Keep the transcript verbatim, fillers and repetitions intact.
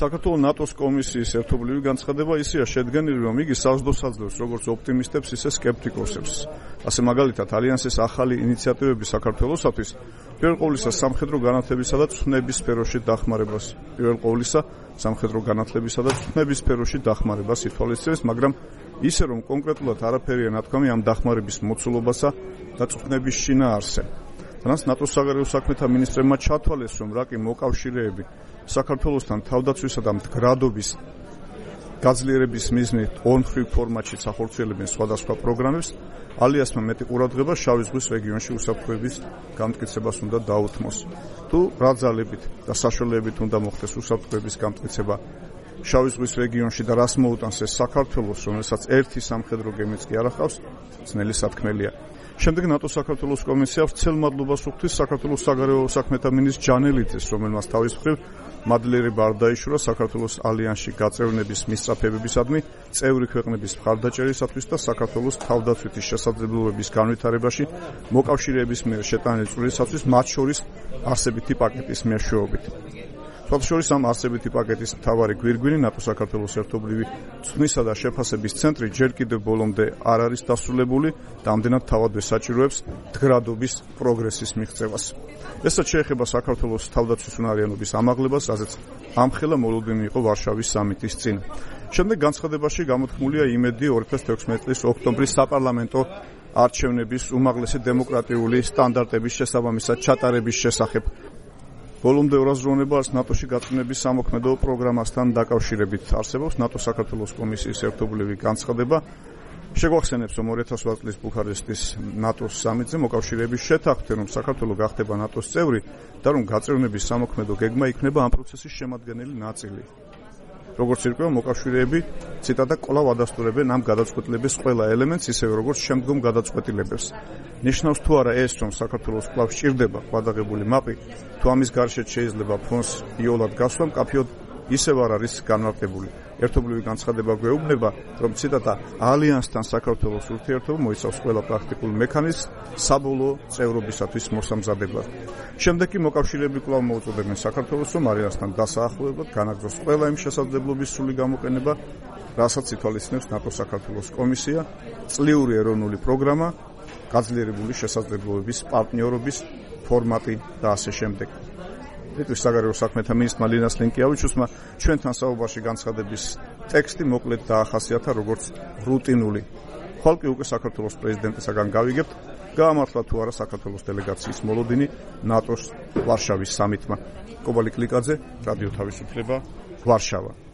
საქართველოს ნატოს კომისიის ერთობლივი განცხადება ისეა შედგენილი, რომ იგი საზრდოს აძლევს როგორც ოპტიმისტებს, ისე სკეპტიკოსებს. ასე მაგალითად, ალიანსის ახალი ინიციატივები საქართველოსთვის პირველ ყოვლისა სამხედრო განათლებისა და წვნების სფეროში დახმარებას, პირველ ყოვლისა სამხედრო განათლებისა და წვნების სფეროში დახმარებას ითვალისწინებს, მაგრამ ისე რომ კონკრეტულად არაფერია ნათქვამი ამ დახმარების მოცულობასა და წვნების შინაარსზე. თანაც ნატოს საგარეო საქმეთა მინისტრებმა ჩათვალეს, რომ რაკი მოკავშირეები საქართველოსთან თავდაცვისა და მდგრადობის გაძლიერების მიზნით ორმხრივ ფორმატშიც ახორციელებენ სხვადასხვა პროგრამებს, ალიანსმა მეტი ყურადღება შავი ზღვის რეგიონში უსაფრთხოების გამტკიცებას უნდა დაუთმოს. თუ რა ძალებით და საშუალებებით უნდა მოხდეს უსაფრთხოების გამტკიცება შავი ზღვის რეგიონში და რას მოუტანს ეს საქართველოს, რომელსაც ერთი სამხედრო გემიც კი არ ახავს, ძნელი სათქმელია. შემდეგ ნატო საქართველოს კომისია ვრცელ მადლობას უხდის საქართველოს საგარეო საქმეთა მინისტრ ჯანელიძეს, რომელმაც თავის მხრივ მადლიერება არ დაიშურა საქართველოს ალიანსში გაწევრების მისწრაფებებისადმი, წევრი ქვეყნების მხარდაჭერისათვის და საქართველოს თავდაცვითი შესაძლებლობების განვითარებაში მოკავშირეების მიერ შეტანილი წვლილისათვის, მათ შორის არსებითი პაკეტის მეშვეობით. სხვადასხვა ამ არსებითი პაკეტის მთავარი გვირგვინი ნატო-საქართველოს ერთობლივი წვნისა და შეფასების ცენტრი ჯერ კიდევ ბოლომდე არ არის დასრულებული და ამდენად თავად ესაჭიროებს მდგრადობის პროგრესის მიღწევას. ესაც შეეხება საქართველოს თავდაცვის უნარიანობის ამაღლებას, რაზეც ამხელა მოლოდინი იყო ვარშავის სამიტის წინ. შემდეგ განცხადებაში გამოთქმულია იმედი ორი ათას თექვსმეტი წლის ოქტომბრის საპარლამენტო არჩევნების უმაღლესი დემოკრატიული სტანდარტების შესაბამისად ჩატარების შესახებ. ბოლომდე ორაზროვნება არც ნატოში გაწვრთნების სამოქმედო პროგრამასთან დაკავშირებით არსებობს ნატო-საქართველოს კომისიის ერთობლივი განცხადება. შეგვახსენებს, რომ ორი ათას ოცდაათი წლის ბუქარესტის ნატოს სამიტზე მოკავშირეები შეთანხმდნენ, რომ საქართველო გახდება ნატოს წევრი და რომ გაწევრების სამოქმედო გეგმა იქნება ამ პროცესის შემადგენელი ნაწილი. როგორც ირკვევა, მოკავშირეები ციტატა კვლავ ადასტურებენ ამ გადაწყვეტილების ყველა ელემენტს, ისევე როგორც შემდგომ გადაწყვეტილებებს. ნიშნავს თუ არა ეს, რომ საქართველოს კვლავ სჭირდება ყადაღებული მაპი, თუ ამის გარშეთ შეიძლება ფონს იოლად გასვლა, მკაფიოდ ისევ არ არის განმარტებული. ერთობლივი განცხადება გვეუბნება, რომ ციტატა ალიანსთან საქართველოს ურთიერთობა მოიცავს ყველა პრაქტიკულ მექანიზმს საბოლოო წევრობისათვის მოსამზადებლად. შემდეგ კი მოკავშირეები კვლავ მოუწოდებენ საქართველოს, რომ ალიანსთან დასაახლოებლად განაგრძოს ყველა იმ შესაძლებლობის სრული გამოყენება, რასაც ითვალისწინებს ნატო-საქართველოს კომისია, წლიური ეროვნული პროგრამა, გაძლიერებული შესაძლებლობების პარტნიორობის ფორმატი და ასე შემდეგ. ლიტვის საგარეო საქმეთა მინისტრმა ლინას ლინკიავიჩუსმა ჩვენთან საუბარში განცხადების ტექსტი მოკლედ დაახასიათა როგორც რუტინული. ხვალ კი უკვე საქართველოს პრეზიდენტისაგან გავიგებთ, გაამართლა თუ არა საქართველოს დელეგაციის მოლოდინი ნატოს ვარშავის სამიტმა. კობალი კლიკაძე, რადიო თავისუფლება, ვარშავა.